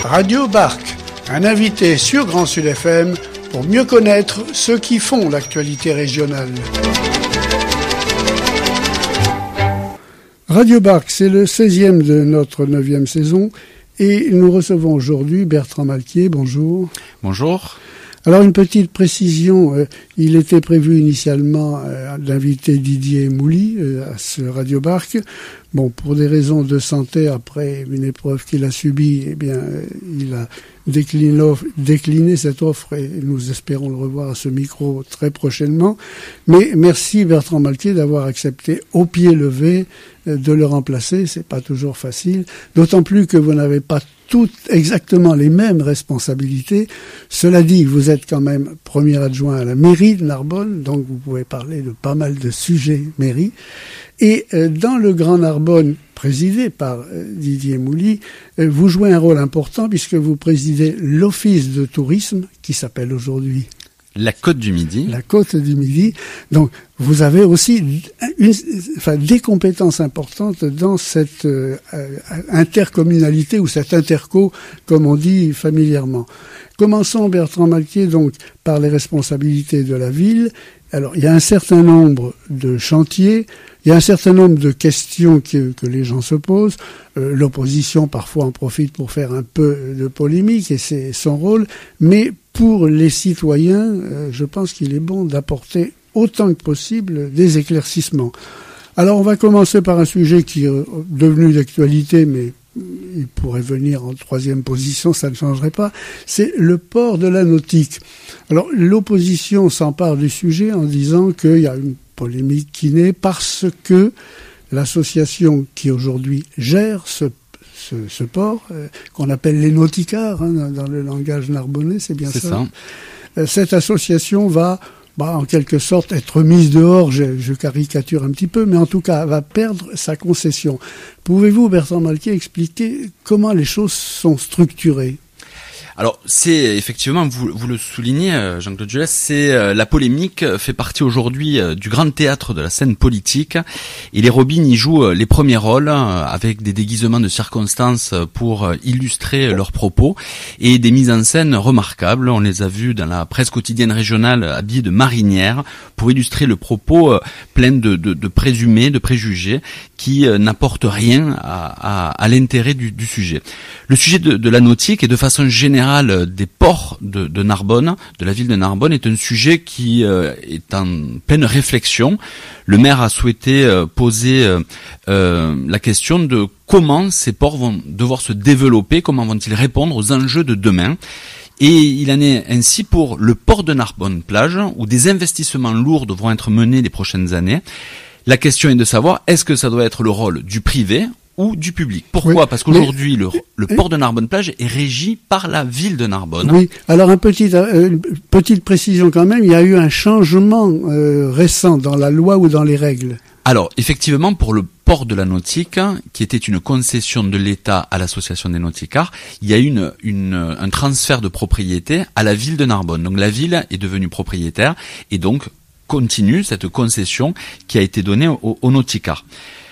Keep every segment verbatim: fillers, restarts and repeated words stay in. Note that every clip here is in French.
Radio Barc, un invité sur Grand Sud F M pour mieux connaître ceux qui font l'actualité régionale. Radio Barc, c'est le seizième de notre neuvième saison et nous recevons aujourd'hui Bertrand Malquier. Bonjour. Bonjour. Alors une petite précision, euh, il était prévu initialement euh, d'inviter Didier Mouly euh, à ce Radio Barc. Bon, pour des raisons de santé, après une épreuve qu'il a subie, eh bien, euh, il a décliné, décliné cette offre et nous espérons le revoir à ce micro très prochainement. Mais merci Bertrand Malquier d'avoir accepté au pied levé euh, de le remplacer. C'est pas toujours facile, d'autant plus que vous n'avez pas toutes exactement les mêmes responsabilités. Cela dit, vous êtes quand même premier adjoint à la mairie de Narbonne, donc vous pouvez parler de pas mal de sujets mairie. Et euh, dans le Grand Narbonne, présidé par euh, Didier Mouly, euh, vous jouez un rôle important puisque vous présidez l'Office de tourisme, qui s'appelle aujourd'hui La Côte du Midi. La Côte du Midi. Donc, vous avez aussi une, enfin, des compétences importantes dans cette euh, intercommunalité ou cette interco, comme on dit familièrement. Commençons, Bertrand Malquier, donc, par les responsabilités de la ville. Alors, il y a un certain nombre de chantiers, il y a un certain nombre de questions que, que les gens se posent. Euh, l'opposition, parfois, en profite pour faire un peu de polémique, et c'est son rôle. Mais pour les citoyens, euh, je pense qu'il est bon d'apporter autant que possible des éclaircissements. Alors, on va commencer par un sujet qui est devenu d'actualité, mais il pourrait venir en troisième position, ça ne changerait pas. C'est le port de la nautique. Alors, l'opposition s'empare du sujet en disant qu'il y a une polémique qui naît parce que l'association qui aujourd'hui gère ce, ce, ce port, euh, qu'on appelle les nauticards, hein, dans le langage narbonnais, c'est bien c'est ça. ça. Euh, cette association va, bah, en quelque sorte, être mise dehors, je, je caricature un petit peu, mais en tout cas, va perdre sa concession. Pouvez-vous, Bertrand Malquier, expliquer comment les choses sont structurées ? Alors, c'est effectivement, vous, vous le soulignez, Jean-Claude Jules, c'est euh, la polémique fait partie aujourd'hui euh, du grand théâtre de la scène politique, et les Robines y jouent euh, les premiers rôles euh, avec des déguisements de circonstances pour euh, illustrer euh, leurs propos et des mises en scène remarquables. On les a vus dans la presse quotidienne régionale habillés de marinières pour illustrer le propos euh, plein de, de, de présumés, de préjugés qui euh, n'apportent rien à, à, à l'intérêt du, du sujet. Le sujet de, de la nautique et de façon générale des ports de, de Narbonne, de la ville de Narbonne, est un sujet qui euh, est en pleine réflexion. Le maire a souhaité euh, poser euh, euh, la question de comment ces ports vont devoir se développer, comment vont-ils répondre aux enjeux de demain. Et il en est ainsi pour le port de Narbonne-Plage, où des investissements lourds devront être menés les prochaines années. La question est de savoir, est-ce que ça doit être le rôle du privé ou du public. Pourquoi ? Oui, Parce qu'aujourd'hui, mais... le, le port de Narbonne-Plage est régi par la ville de Narbonne. Oui, alors un petit, euh, une petite précision quand même, il y a eu un changement euh, récent dans la loi ou dans les règles. Alors, effectivement, pour le port de la nautique, qui était une concession de l'État à l'association des nauticards, il y a eu une, une, un transfert de propriété à la ville de Narbonne. Donc la ville est devenue propriétaire et donc continue cette concession qui a été donnée aux, aux nauticards.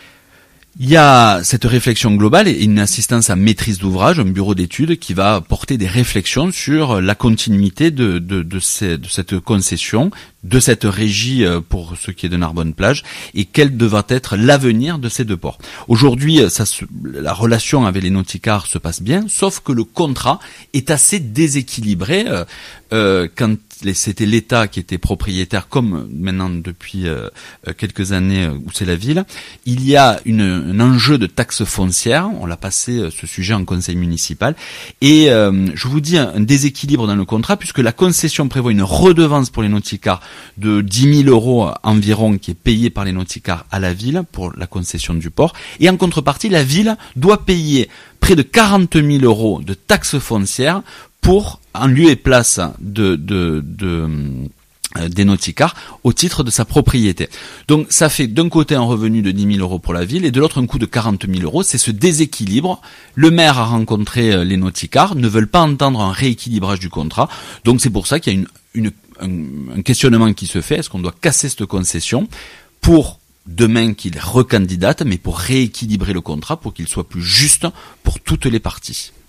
Il y a cette réflexion globale et une assistance à maîtrise d'ouvrage, un bureau d'études qui va porter des réflexions sur la continuité de, de, de, ces, de cette concession, de cette régie pour ce qui est de Narbonne-Plage et quel devra être l'avenir de ces deux ports. Aujourd'hui, ça se, la relation avec les nauticards se passe bien, sauf que le contrat est assez déséquilibré euh, euh, quand c'était l'État qui était propriétaire, comme maintenant depuis euh, quelques années où c'est la ville. Il y a une, un enjeu de taxe foncière, on l'a passé ce sujet en conseil municipal, et euh, je vous dis un déséquilibre dans le contrat, puisque la concession prévoit une redevance pour les nauticards de dix mille euros environ, qui est payée par les nauticards à la ville pour la concession du port, et en contrepartie, la ville doit payer près de quarante mille euros de taxe foncière pour, en lieu et place de, de, de, euh, des nauticards, au titre de sa propriété. Donc ça fait d'un côté un revenu de dix mille euros pour la ville, et de l'autre un coût de quarante mille euros. C'est ce déséquilibre. Le maire a rencontré les nauticards, ne veulent pas entendre un rééquilibrage du contrat. Donc c'est pour ça qu'il y a une, une, un, un questionnement qui se fait. Est-ce qu'on doit casser cette concession pour demain qu'il recandidate, mais pour rééquilibrer le contrat, pour qu'il soit plus juste pour toutes les parties?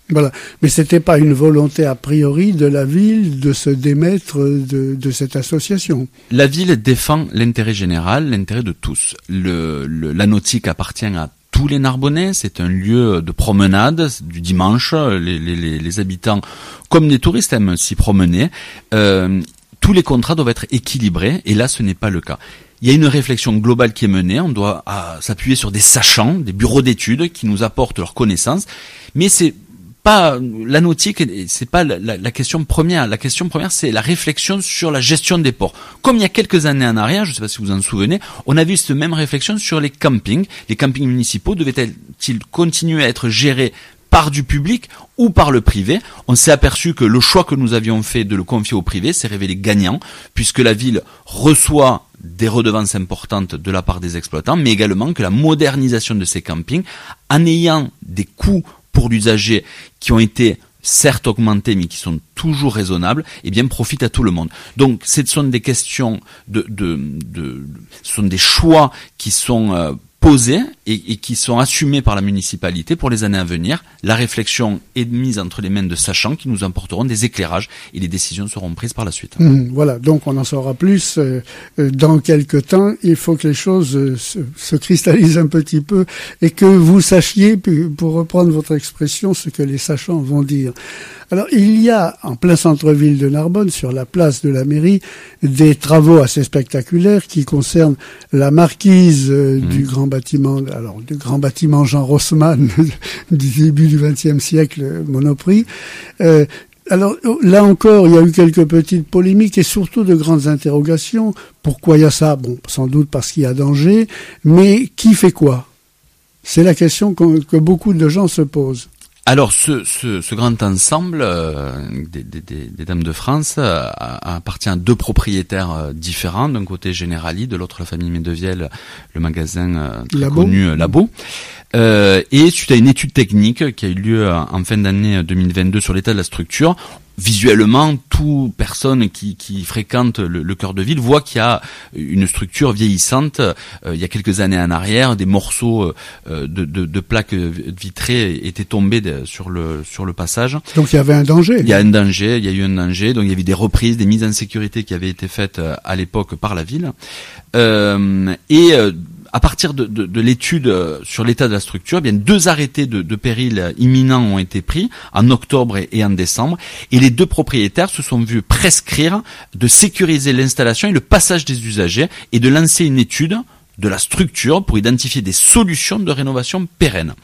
Voilà, mais c'était pas une volonté a priori de la ville de se démettre de, de cette association. La ville défend l'intérêt général, l'intérêt de tous. Le, le, la nautique appartient à tous les Narbonnais, c'est un lieu de promenade du dimanche, les, les, les habitants comme les touristes aiment s'y promener. Euh, tous les contrats doivent être équilibrés, et là ce n'est pas le cas. Il y a une réflexion globale qui est menée, on doit à, s'appuyer sur des sachants, des bureaux d'études qui nous apportent leurs connaissances, mais c'est pas la nautique, c'est pas la, la, la question première. La question première, c'est la réflexion sur la gestion des ports. Comme il y a quelques années en arrière, je ne sais pas si vous en souvenez, on a vu cette même réflexion sur les campings. Les campings municipaux devaient-ils continuer à être gérés par du public ou par le privé? On s'est aperçu que le choix que nous avions fait de le confier au privé s'est révélé gagnant, puisque la ville reçoit des redevances importantes de la part des exploitants, mais également que la modernisation de ces campings, en ayant des coûts pour l'usager qui ont été certes augmentés mais qui sont toujours raisonnables, eh bien profite à tout le monde. Donc ce sont des questions de, de, de ce sont des choix qui sont euh, posés et, et qui sont assumés par la municipalité pour les années à venir. La réflexion est mise entre les mains de sachants qui nous apporteront des éclairages et les décisions seront prises par la suite. Mmh, voilà, donc on en saura plus euh, dans quelques temps. Il faut que les choses euh, se, se cristallisent un petit peu et que vous sachiez, pour reprendre votre expression, ce que les sachants vont dire. Alors, il y a, en plein centre-ville de Narbonne, sur la place de la mairie, des travaux assez spectaculaires qui concernent la marquise euh, mmh. du grand bâtiment, alors du grand bâtiment Jean Rossmann du début du vingtième siècle, Monoprix. Euh, alors, là encore, il y a eu quelques petites polémiques et surtout de grandes interrogations. Pourquoi il y a ça? Bon, sans doute parce qu'il y a danger, mais qui fait quoi? C'est la question que, que beaucoup de gens se posent. Alors, ce, ce, ce grand ensemble euh, des, des, des Dames de France euh, appartient à deux propriétaires euh, différents. D'un côté Generali, de l'autre la famille Medevielle, le magasin euh, très Labo. connu euh, Labo. Euh, et suite à une étude technique qui a eu lieu en fin d'année deux mille vingt-deux sur l'état de la structure, visuellement, toute personne qui, qui fréquente le, le cœur de ville voit qu'il y a une structure vieillissante. Euh, il y a quelques années en arrière, des morceaux euh, de, de, de plaques vitrées étaient tombés de, sur le sur le passage. Donc il y avait un danger. Il y a un danger, il y a eu un danger. Donc il y avait des reprises, des mises en sécurité qui avaient été faites à l'époque par la ville. Euh, et euh, à partir de, de, de l'étude sur l'état de la structure, eh bien deux arrêtés de, de péril imminent ont été pris en octobre et, et en décembre, et les deux propriétaires se sont vus prescrire de sécuriser l'installation et le passage des usagers et de lancer une étude de la structure pour identifier des solutions de rénovation pérennes.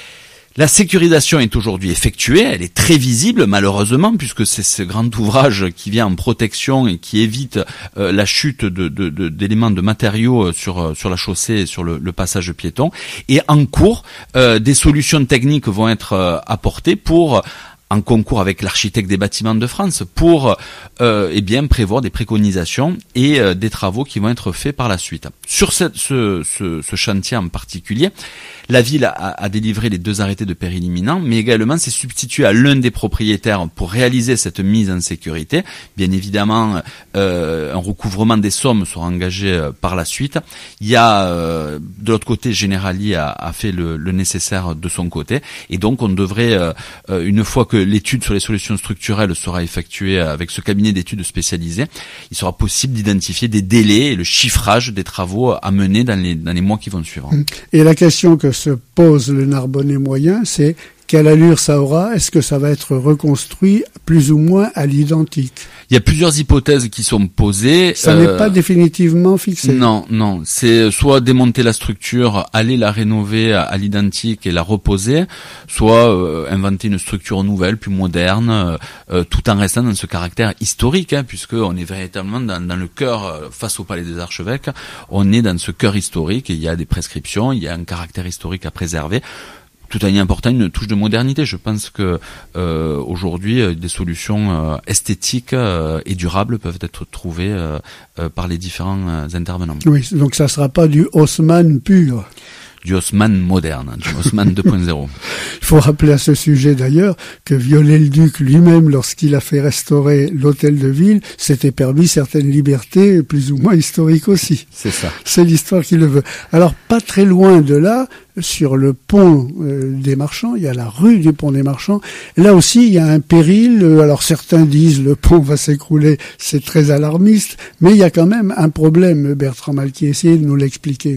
La sécurisation est aujourd'hui effectuée, elle est très visible malheureusement puisque c'est ce grand ouvrage qui vient en protection et qui évite euh, la chute de, de, de, d'éléments de matériaux sur, sur la chaussée et sur le, le passage piéton. Et en cours, euh, des solutions techniques vont être euh, apportées pour en concours avec l'architecte des bâtiments de France pour euh, eh bien prévoir des préconisations et euh, des travaux qui vont être faits par la suite. Sur cette, ce, ce, ce chantier en particulier, la ville a, a délivré les deux arrêtés de péril imminent, mais également s'est substitué à l'un des propriétaires pour réaliser cette mise en sécurité. Bien évidemment, euh, un recouvrement des sommes sera engagé euh, par la suite. Il y a, euh, de l'autre côté, Generali a, a fait le, le nécessaire de son côté, et donc on devrait, euh, une fois que l'étude sur les solutions structurelles sera effectuée avec ce cabinet d'études spécialisé, il sera possible d'identifier des délais et le chiffrage des travaux à mener dans les, dans les mois qui vont suivre. Et la question que se pose le Narbonnais moyen, c'est quelle allure ça aura? Est-ce que ça va être reconstruit plus ou moins à l'identique? Il y a plusieurs hypothèses qui sont posées. Ça euh, n'est pas définitivement fixé. Non, non. C'est soit démonter la structure, aller la rénover à, à l'identique et la reposer, soit euh, inventer une structure nouvelle, plus moderne, euh, tout en restant dans ce caractère historique, hein, puisque on est véritablement dans, dans le cœur, euh, face au Palais des Archevêques, on est dans ce cœur historique et il y a des prescriptions, il y a un caractère historique à préserver. Tout en y apportant une touche de modernité. Je pense que euh, aujourd'hui, des solutions euh, esthétiques euh, et durables peuvent être trouvées euh, euh, par les différents euh, intervenants. Oui, donc ça sera pas du Haussmann pur. du Haussmann moderne, du Haussmann deux point zéro. Il faut rappeler à ce sujet d'ailleurs que Viollet-le-Duc lui-même, lorsqu'il a fait restaurer l'hôtel de ville, s'était permis certaines libertés plus ou moins historiques aussi. C'est ça. C'est l'histoire qui le veut. Alors pas très loin de là, sur le pont euh, des Marchands, il y a la rue du pont des Marchands. Là aussi, il y a un péril. Alors certains disent le pont va s'écrouler, c'est très alarmiste, mais il y a quand même un problème, Bertrand Malquier. Essayez de nous l'expliquer.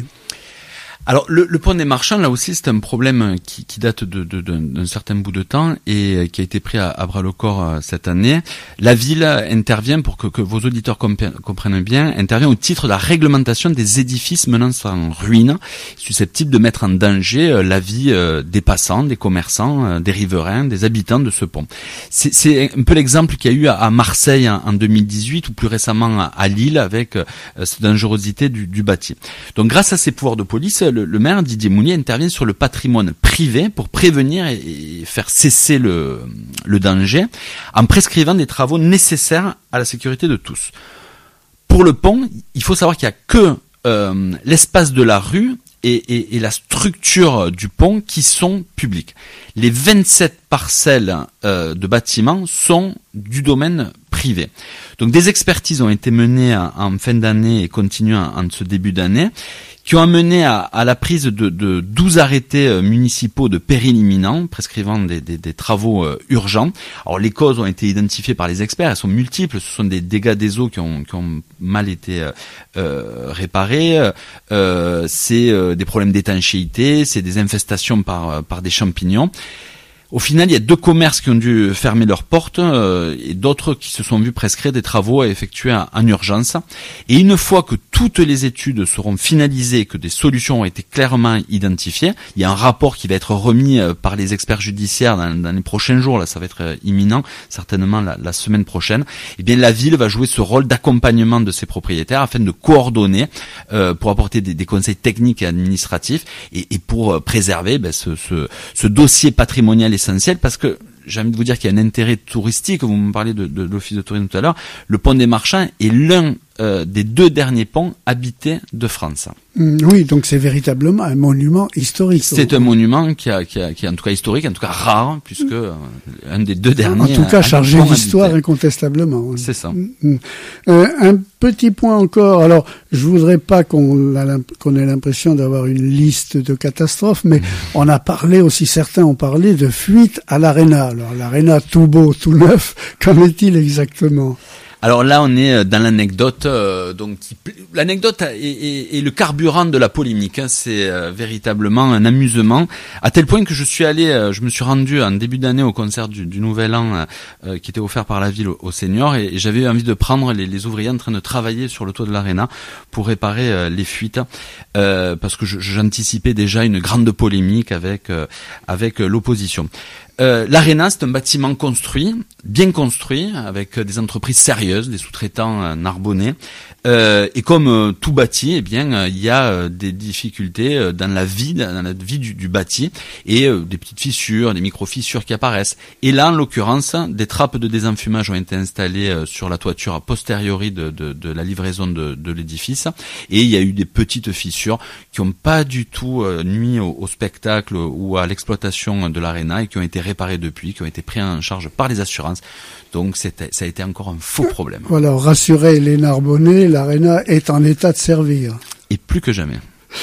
Alors le, le pont des Marchands, là aussi, c'est un problème qui, qui date de, de, de, d'un certain bout de temps et qui a été pris à, à bras le corps cette année. La ville intervient, pour que, que vos auditeurs comprennent bien, intervient au titre de la réglementation des édifices menant en ruine, susceptibles de mettre en danger la vie des passants, des commerçants, des riverains, des habitants de ce pont. C'est, c'est un peu l'exemple qu'il y a eu à Marseille en deux mille dix-huit ou plus récemment à Lille avec cette dangerosité du, du bâti. Donc grâce à ces pouvoirs de police, Le, le maire Didier Mounier intervient sur le patrimoine privé pour prévenir et, et faire cesser le, le danger en prescrivant des travaux nécessaires à la sécurité de tous. Pour le pont, il faut savoir qu'il n'y a que euh, l'espace de la rue et, et, et la structure du pont qui sont publics. Les vingt-sept parcelles euh, de bâtiments sont du domaine privé. Donc des expertises ont été menées en, en fin d'année et continuent en, en ce début d'année, qui ont amené à, à la prise de, de douze arrêtés municipaux de péril imminent, prescrivant des, des, des travaux euh, urgents. Alors les causes ont été identifiées par les experts, elles sont multiples, ce sont des dégâts des eaux qui ont, qui ont mal été euh, réparés, euh, c'est euh, des problèmes d'étanchéité, c'est des infestations par, par des champignons. Au final, il y a deux commerces qui ont dû fermer leurs portes euh, et d'autres qui se sont vus prescrire des travaux à effectuer en, en urgence. Et une fois que toutes les études seront finalisées et que des solutions ont été clairement identifiées, il y a un rapport qui va être remis euh, par les experts judiciaires dans, dans les prochains jours, là ça va être euh, imminent, certainement la, la semaine prochaine. Et bien la ville va jouer ce rôle d'accompagnement de ses propriétaires afin de coordonner euh, pour apporter des, des conseils techniques et administratifs et, et pour euh, préserver ben, ce, ce, ce dossier patrimonial essentiel, parce que j'ai envie de vous dire qu'il y a un intérêt touristique. Vous me parlez de, de, de l'office de tourisme tout à l'heure. Le pont des Marchands est l'un euh, des deux derniers ponts habités de France. Oui, donc c'est véritablement un monument historique. C'est un monument qui, a, qui, a, qui est en tout cas historique, en tout cas rare, puisque euh, un des deux derniers. En tout cas, chargé d'histoire incontestablement. C'est ça. Euh, un petit point encore. Alors, je voudrais pas qu'on, a, qu'on ait l'impression d'avoir une liste de catastrophes, mais on a parlé aussi, certains ont parlé de fuite à l'Arena. Alors, l'Arena tout beau, tout neuf, qu'en est-il exactement ? Alors là, on est dans l'anecdote. Euh, donc, qui, l'anecdote est, est, est le carburant de la polémique. Hein, c'est euh, véritablement un amusement, à tel point que je suis allé, euh, je me suis rendu en début d'année au concert du, du Nouvel An euh, qui était offert par la ville aux, aux seniors, et, et j'avais envie de prendre les, les ouvriers en train de travailler sur le toit de l'Arena pour réparer euh, les fuites, euh, parce que je, j'anticipais déjà une grande polémique avec euh, avec euh, l'opposition. Euh, L'Arena, c'est un bâtiment construit, bien construit, avec des entreprises sérieuses, des sous-traitants euh, narbonnais. Euh, et comme euh, tout bâti, eh bien, euh, il y a euh, des difficultés euh, dans la vie, dans la vie du, du bâti, et euh, des petites fissures, des micro-fissures qui apparaissent. Et là, en l'occurrence, des trappes de désenfumage ont été installées euh, sur la toiture a posteriori de, de, de la livraison de, de l'édifice, et il y a eu des petites fissures qui n'ont pas du tout euh, nuit au, au spectacle ou à l'exploitation de l'Arena, et qui ont été réparées depuis, qui ont été pris en charge par les assurances. Donc c'était, ça a été encore un faux problème. Voilà, rassurer les Narbonnais, l'Arena est en état de servir. Et plus que jamais.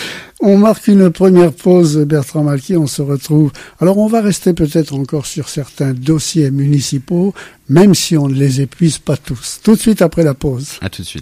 On marque une première pause, Bertrand Malquier, on se retrouve. Alors on va rester peut-être encore sur certains dossiers municipaux, même si on ne les épuise pas tous. Tout de suite après la pause. À tout de suite.